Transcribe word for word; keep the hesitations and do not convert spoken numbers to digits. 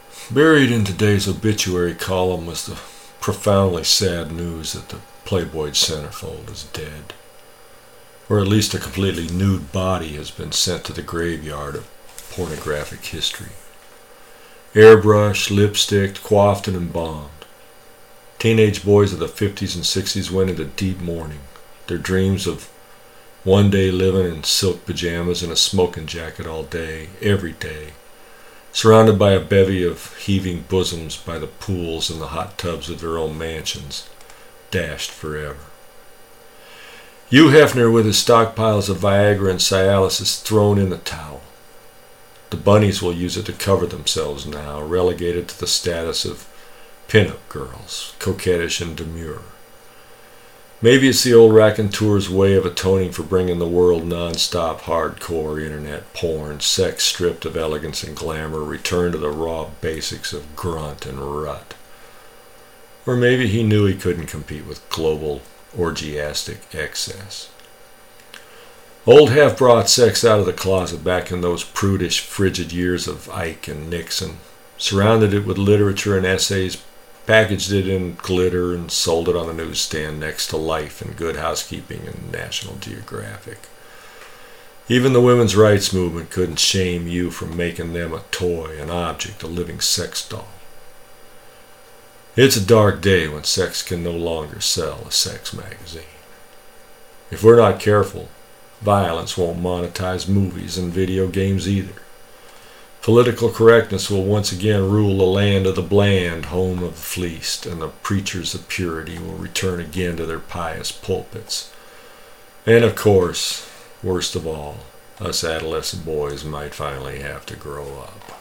Buried in today's obituary column was the profoundly sad news that the Playboy centerfold is dead. Or at least a completely nude body has been sent to the graveyard of pornographic history. Airbrushed, lipsticked, coiffed, and embalmed. Teenage boys of the fifties and sixties went into deep mourning. Their dreams of one day living in silk pajamas and a smoking jacket all day, every day, surrounded by a bevy of heaving bosoms by the pools and the hot tubs of their own mansions, dashed forever. Hugh Hefner, with his stockpiles of Viagra and Cialis, is thrown in the towel. The bunnies will use it to cover themselves now, relegated to the status of pin-up girls, coquettish and demure. Maybe it's the old raconteur's way of atoning for bringing the world non-stop hardcore internet porn, sex stripped of elegance and glamour, return to the raw basics of grunt and rut. Or maybe he knew he couldn't compete with global orgiastic excess. Old Hef brought sex out of the closet back in those prudish, frigid years of Ike and Nixon, surrounded it with literature and essays, packaged it in glitter, and sold it on the newsstand next to Life and Good Housekeeping and National Geographic. Even the women's rights movement couldn't shame you from making them a toy, an object, a living sex doll. It's a dark day when sex can no longer sell a sex magazine. If we're not careful, violence won't monetize movies and video games either. Political correctness will once again rule the land of the bland, home of the fleeced, and the preachers of purity will return again to their pious pulpits. And of course, worst of all, us adolescent boys might finally have to grow up.